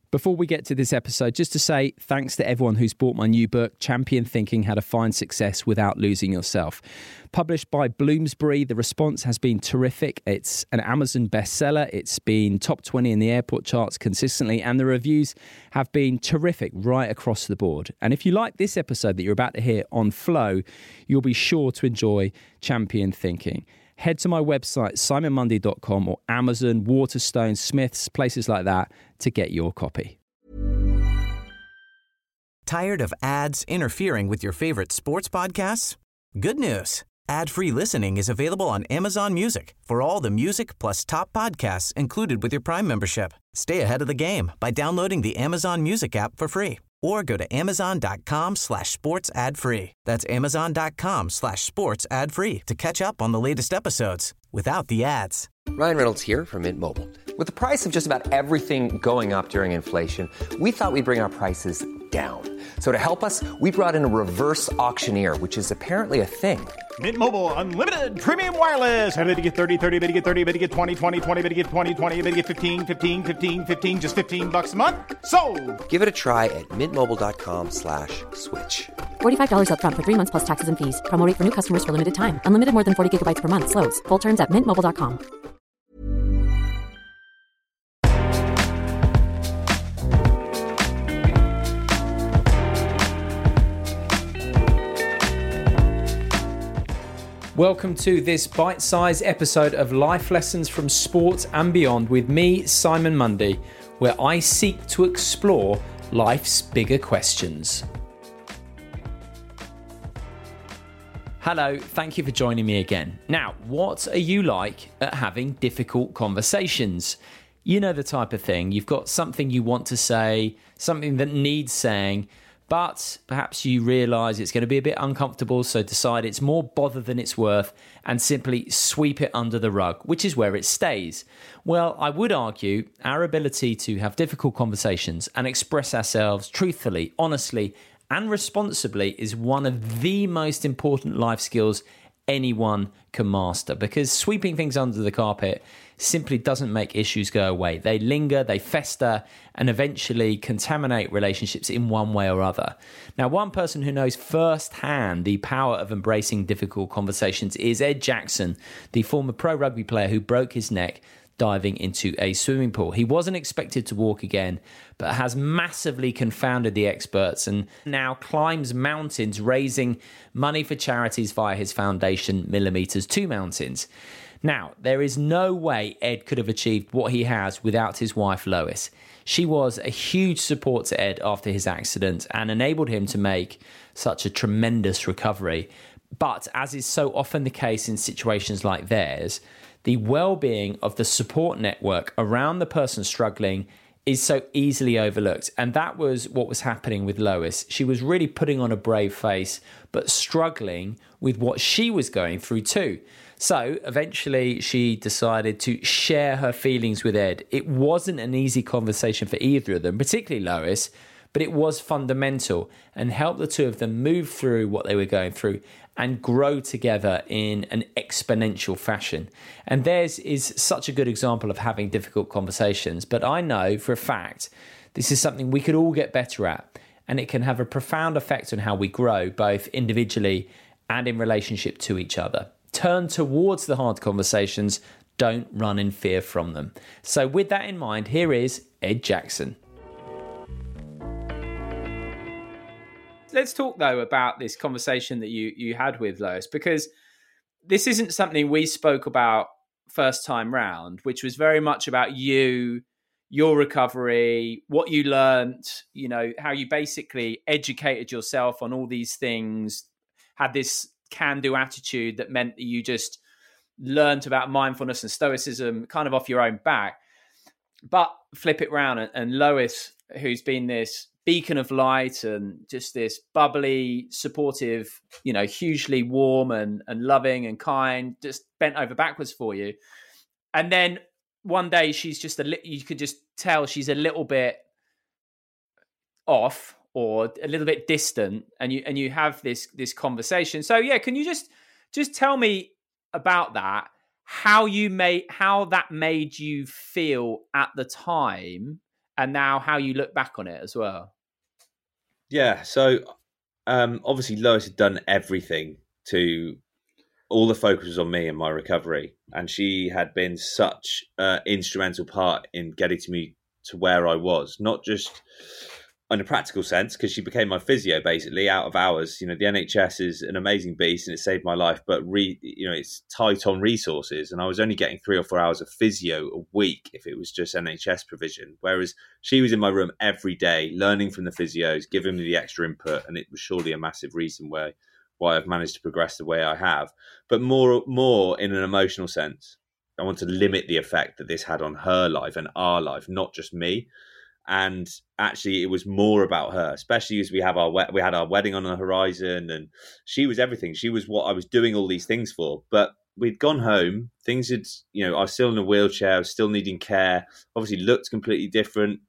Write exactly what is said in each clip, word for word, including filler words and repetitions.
Before we get to this episode, just to say thanks to everyone who's bought my new book, Champion Thinking: How to Find Success Without Losing Yourself. Published by Bloomsbury, the response has been terrific. It's an Amazon bestseller. It's been top twenty in the airport charts consistently, and the reviews have been terrific right across the board. And if you like this episode that you're about to hear on Flow, you'll be sure to enjoy Champion Thinking. Head to my website, simon mundy dot com, or Amazon, Waterstone, Smiths, places like that to get your copy. Tired of ads interfering with your favorite sports podcasts? Good news. Ad-free listening is available on Amazon Music for all the music plus top podcasts included with your Prime membership. Stay ahead of the game by downloading the Amazon Music app for free or go to amazon.com slash sports ad free. That's amazon.com slash sports ad free to catch up on the latest episodes without the ads. Ryan Reynolds here from Mint Mobile. With the price of just about everything going up during inflation, we thought we'd bring our prices down. So to help us, we brought in a reverse auctioneer, which is apparently a thing. Mint Mobile Unlimited Premium Wireless. How to get thirty, thirty, bit to get thirty, bit to get twenty, twenty, twenty, bit to get twenty, twenty, bit to get fifteen, fifteen, fifteen, fifteen, just fifteen bucks a month? Sold! Give it a try at mintmobile.com slash switch. forty-five dollars up front for three months plus taxes and fees. Promo rate for new customers for limited time. Unlimited more than forty gigabytes per month. Slows full terms at mint mobile dot com. Welcome to this bite-sized episode of Life Lessons from Sport and Beyond with me, Simon Mundy, where I seek to explore life's bigger questions. Hello, thank you for joining me again. Now, what are you like at having difficult conversations? You know the type of thing. You've got something you want to say, something that needs saying, but perhaps you realise it's going to be a bit uncomfortable, so decide it's more bother than it's worth and simply sweep it under the rug, which is where it stays. Well, I would argue our ability to have difficult conversations and express ourselves truthfully, honestly, and responsibly is one of the most important life skills anyone can master, because sweeping things under the carpet simply doesn't make issues go away. They linger, they fester, and eventually contaminate relationships in one way or other. Now, one person who knows firsthand the power of embracing difficult conversations is Ed Jackson, the former pro rugby player who broke his neck diving into a swimming pool. He wasn't expected to walk again, but has massively confounded the experts and now climbs mountains, raising money for charities via his foundation, Millimeters to Mountains. Now, there is no way Ed could have achieved what he has without his wife, Lois. She was a huge support to Ed after his accident and enabled him to make such a tremendous recovery. But as is so often the case in situations like theirs, the well-being of the support network around the person struggling is so easily overlooked. And that was what was happening with Lois. She was really putting on a brave face, but struggling with what she was going through too. So eventually she decided to share her feelings with Ed. It wasn't an easy conversation for either of them, particularly Lois, but it was fundamental and helped the two of them move through what they were going through and grow together in an exponential fashion. And theirs is such a good example of having difficult conversations. But I know for a fact this is something we could all get better at, and it can have a profound effect on how we grow, both individually and in relationship to each other. Turn towards the hard conversations, don't run in fear from them. So with that in mind, here is Ed Jackson. Let's talk, though, about this conversation that you you had with Lois, because this isn't something we spoke about first time round, which was very much about you, your recovery, what you learned, you know, how you basically educated yourself on all these things, had this can-do attitude that meant that you just learned about mindfulness and stoicism kind of off your own back. But flip it round, and, and Lois, who's been this beacon of light and just this bubbly, supportive, you know, hugely warm and, and loving and kind, just bent over backwards for you. And then one day she's just a li- you could just tell she's a little bit off or a little bit distant, and you and you have this this conversation. So yeah, can you just just tell me about that? How you made how that made you feel at the time, and now how you look back on it as well. Yeah. So um, obviously Lois had done everything to, all the focus was on me and my recovery. And she had been such an instrumental part in getting to me to where I was, not just in a practical sense, because she became my physio basically out of hours. You know, the N H S is an amazing beast and it saved my life, but re, you know, it's tight on resources. And I was only getting three or four hours of physio a week if it was just N H S provision. Whereas she was in my room every day, learning from the physios, giving me the extra input. And it was surely a massive reason why, why I've managed to progress the way I have. But more, more in an emotional sense, I want to limit the effect that this had on her life and our life, not just me. And actually, it was more about her, especially as we have our we had our wedding on the horizon, and she was everything. She was what I was doing all these things for. But we'd gone home. Things had, you know, I was still in a wheelchair, I was still needing care. Obviously, looked completely different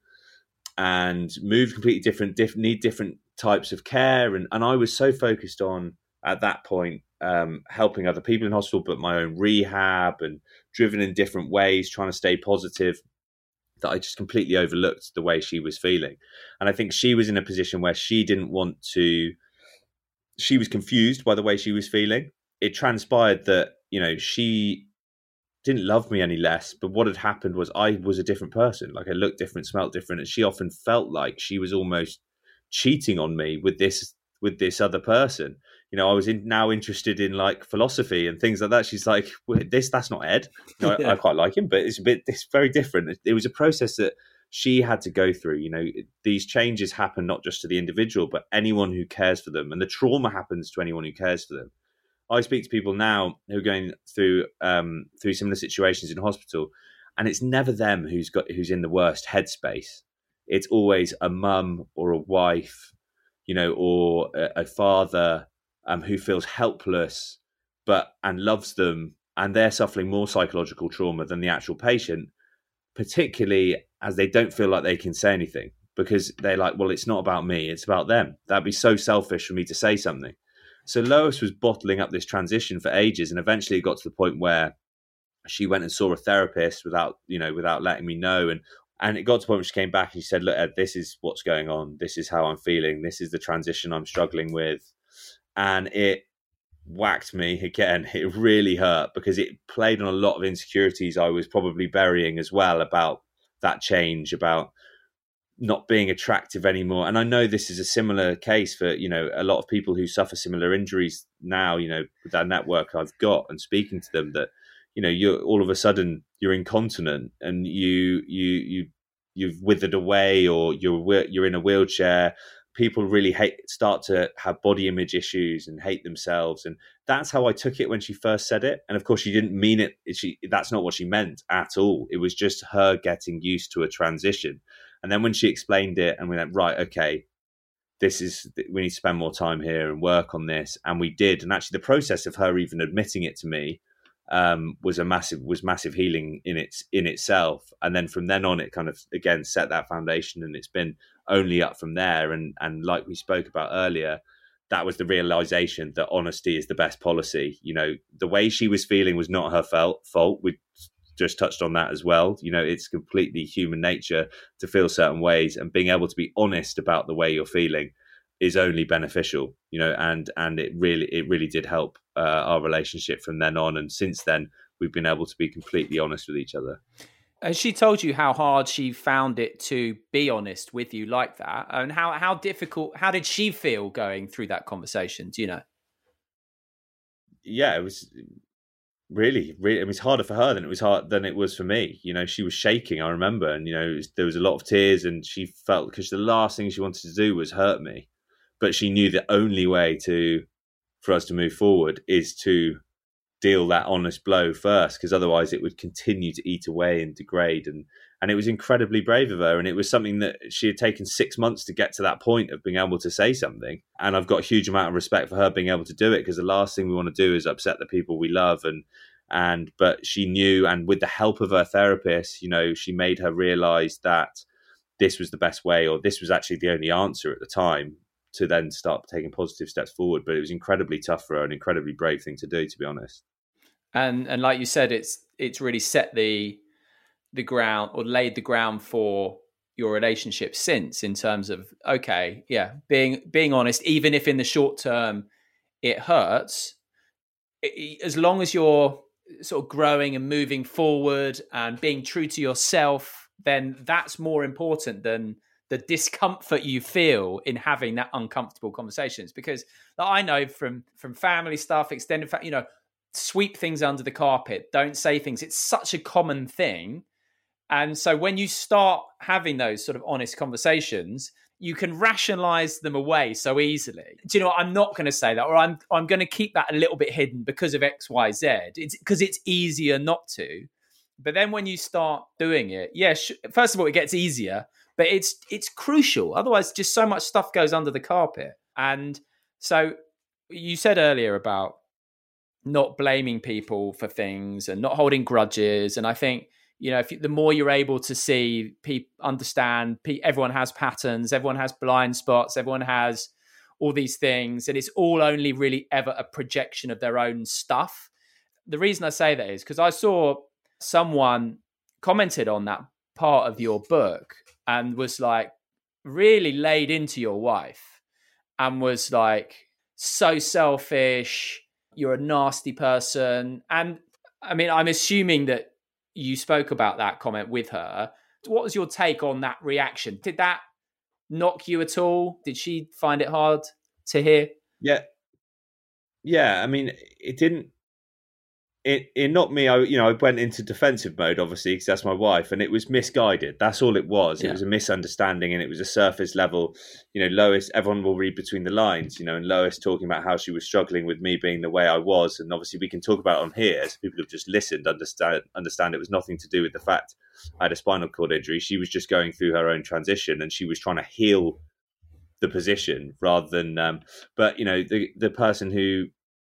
and moved completely different. Diff, need different types of care, and and I was so focused on at that point um, helping other people in hospital, but my own rehab and driven in different ways, trying to stay positive, that I just completely overlooked the way she was feeling. And I think she was in a position where she didn't want to, she was confused by the way she was feeling. It transpired that, you know, she didn't love me any less, but what had happened was I was a different person. Like I looked different, smelt different. And she often felt like she was almost cheating on me with this, with this other person. You know, I was in, now interested in like philosophy and things like that. She's like, this, that's not Ed. You know, Yeah. I, I quite like him, but it's a bit, it's very different. It, it was a process that she had to go through. You know, these changes happen not just to the individual, but anyone who cares for them. And the trauma happens to anyone who cares for them. I speak to people now who are going through, um, through similar situations in hospital, and it's never them who's got, who's in the worst headspace. It's always a mum or a wife, you know, or a, a father, Um, who feels helpless, but and loves them, and they're suffering more psychological trauma than the actual patient, particularly as they don't feel like they can say anything because they're like, well, it's not about me, it's about them. That'd be so selfish for me to say something. So Lois was bottling up this transition for ages, and eventually it got to the point where she went and saw a therapist without, you know, without letting me know, and and it got to the point where she came back and she said, look, Ed, this is what's going on, this is how I'm feeling, this is the transition I'm struggling with. And it whacked me again. It really hurt because it played on a lot of insecurities I was probably burying as well about that change, about not being attractive anymore. And I know this is a similar case for, you know, a lot of people who suffer similar injuries now, you know, with that network I've got and speaking to them, that, you know, you're all of a sudden you're incontinent and you, you, you, you've withered away, or you're, you're in a wheelchair. People really hate, start to have body image issues and hate themselves. And that's how I took it when she first said it. And of course, she didn't mean it. She, that's not what she meant at all. It was just her getting used to a transition. And then when she explained it and we went, right, okay, this is, we need to spend more time here and work on this. And we did. And actually the process of her even admitting it to me um, was a massive, was massive healing in its, in itself. And then from then on, it kind of, again, set that foundation, and it's been only up from there. And and like we spoke about earlier, that was the realization that honesty is the best policy. You know, the way she was feeling was not her fault. fault. We just touched on that as well. You know, it's completely human nature to feel certain ways, and being able to be honest about the way you're feeling is only beneficial, you know, and and it really it really did help uh, our relationship from then on. And since then, we've been able to be completely honest with each other. Has she told you how hard she found it to be honest with you like that? And how, how difficult, how did she feel going through that conversation? Do you know? Yeah, it was really, really, it was harder for her than it was hard than it was for me. You know, she was shaking, I remember, and, you know, it was, there was a lot of tears, and she felt, because the last thing she wanted to do was hurt me. But she knew the only way to, for us to move forward is to deal that honest blow first, because otherwise it would continue to eat away and degrade. And and it was incredibly brave of her, and it was something that she had taken six months to get to that point of being able to say something. And I've got a huge amount of respect for her being able to do it, because the last thing we want to do is upset the people we love. And and but she knew, and with the help of her therapist, you know, she made her realize that this was the best way, or this was actually the only answer at the time, to then start taking positive steps forward. But it was incredibly tough for her, an incredibly brave thing to do, to be honest. And and like you said, it's it's really set the the ground, or laid the ground for your relationship since, in terms of, okay, yeah, being being honest, even if in the short term it hurts, it, as long as you're sort of growing and moving forward and being true to yourself, then that's more important than the discomfort you feel in having that uncomfortable conversations. Because I know from from family stuff, extended family, you know, sweep things under the carpet, don't say things. It's such a common thing. And so when you start having those sort of honest conversations, you can rationalize them away so easily. Do you know what? I'm not going to say that, or I'm I'm going to keep that a little bit hidden because of X, Y, Z. It's because it's easier not to. But then when you start doing it, yeah, sh- first of all, it gets easier, but it's it's crucial. Otherwise, just so much stuff goes under the carpet. And so you said earlier about not blaming people for things and not holding grudges. And I think, you know, if you, the more you're able to see, people understand, pe- everyone has patterns, everyone has blind spots, everyone has all these things, and it's all only really ever a projection of their own stuff. The reason I say that is because I saw someone commented on that part of your book and was like really laid into your wife and was like, so selfish, you're a nasty person. And I mean, I'm assuming that you spoke about that comment with her. What was your take on that reaction? Did that knock you at all? Did she find it hard to hear? Yeah. Yeah. I mean, it didn't, it, it knocked me, I, you know, I went into defensive mode, obviously, because that's my wife, and it was misguided. That's all it was. Yeah. It was a misunderstanding, and it was a surface level, you know, Lois, everyone will read between the lines, you know, and Lois talking about how she was struggling with me being the way I was. And obviously we can talk about it on here, so people have just listened, understand, understand it was nothing to do with the fact I had a spinal cord injury. She was just going through her own transition, and she was trying to heal the position rather than, um, but, you know, the, the person who,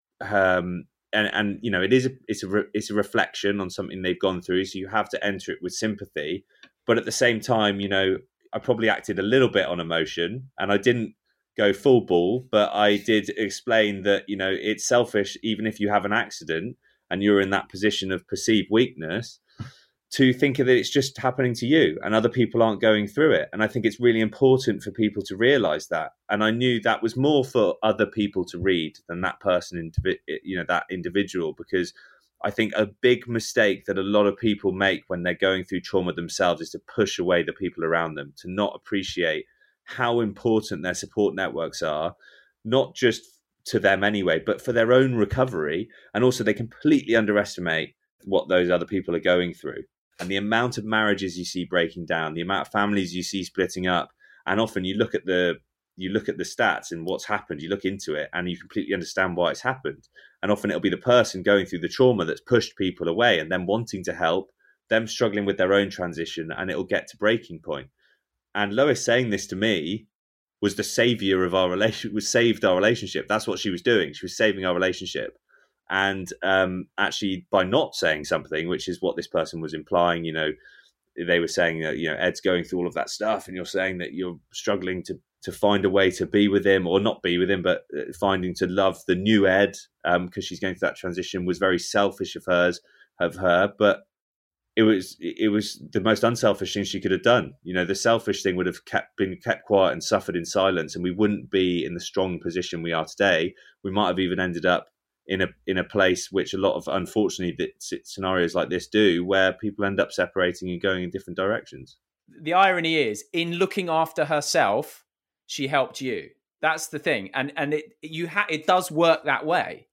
um, And, and you know, it is a, it's a re, it's a reflection on something they've gone through, so you have to enter it with sympathy. But at the same time, you know, I probably acted a little bit on emotion, and I didn't go full ball, but I did explain that, you know, it's selfish even if you have an accident and you're in that position of perceived weakness, to think that it's just happening to you and other people aren't going through it. And I think it's really important for people to realize that. And I knew that was more for other people to read than that person, you know, that individual, because I think a big mistake that a lot of people make when they're going through trauma themselves is to push away the people around them, to not appreciate how important their support networks are, not just to them anyway, but for their own recovery. And also they completely underestimate what those other people are going through. And the amount of marriages you see breaking down, the amount of families you see splitting up, and often you look at the you look at the stats and what's happened, you look into it and you completely understand why it's happened. And often it'll be the person going through the trauma that's pushed people away and then wanting to help, them struggling with their own transition, and it'll get to breaking point. And Lois saying this to me was the savior of our relationship, was saved our relationship. That's what she was doing. She was saving our relationship. And um, actually, by not saying something, which is what this person was implying, you know, they were saying that, you know, Ed's going through all of that stuff, and you're saying that you're struggling to to find a way to be with him, or not be with him, but finding to love the new Ed, um, because she's going through that transition, was very selfish of hers, of her. But it was it was the most unselfish thing she could have done. You know, the selfish thing would have kept been kept quiet and suffered in silence, and we wouldn't be in the strong position we are today. We might have even ended up in a in a place which a lot of, unfortunately, that scenarios like this do, where people end up separating and going in different directions. The irony is, in looking after herself, she helped you. That's the thing, and and it you ha- it does work that way.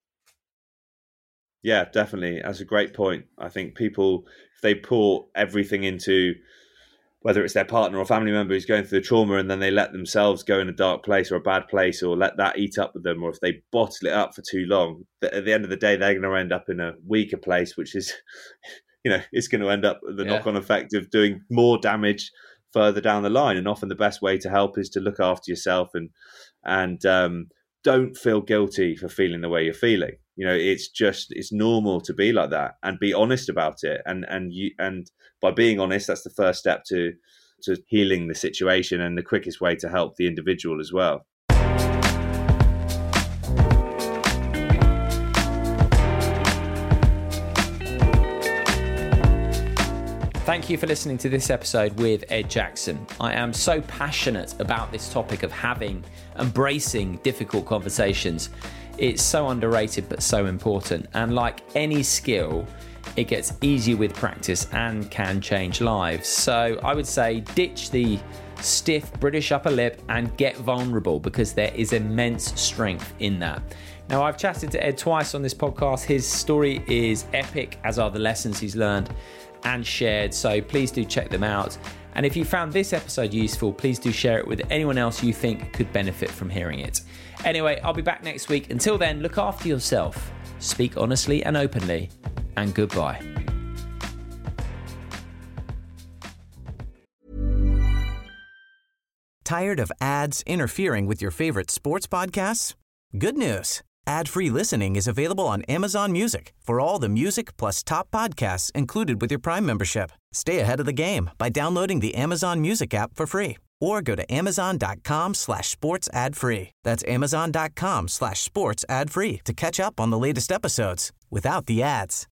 Yeah, definitely. That's a great point. I think people, if they pour everything into, whether it's their partner or family member who's going through the trauma, and then they let themselves go in a dark place or a bad place, or let that eat up with them, or if they bottle it up for too long, at the end of the day, they're going to end up in a weaker place, which is, you know, it's going to end up the yeah. knock-on effect of doing more damage further down the line. And often the best way to help is to look after yourself, and and um, don't feel guilty for feeling the way you're feeling. You know, it's just, it's normal to be like that, and be honest about it. And and you and by being honest, that's the first step to to healing the situation, and the quickest way to help the individual as well. Thank you for listening to this episode with Ed Jackson. I am so passionate about this topic of having, embracing difficult conversations. It's so underrated but so important. And like any skill, it gets easier with practice and can change lives. So I would say ditch the stiff British upper lip and get vulnerable, because there is immense strength in that. Now, I've chatted to Ed twice on this podcast. His story is epic, as are the lessons he's learned and shared. So please do check them out. And if you found this episode useful, please do share it with anyone else you think could benefit from hearing it. Anyway, I'll be back next week. Until then, look after yourself, speak honestly and openly, and goodbye. Tired of ads interfering with your favorite sports podcasts? Good news. Ad-free listening is available on Amazon Music for all the music plus top podcasts included with your Prime membership. Stay ahead of the game by downloading the Amazon Music app for free or go to amazon.com slash sports ad free. That's amazon.com slash sports ad free to catch up on the latest episodes without the ads.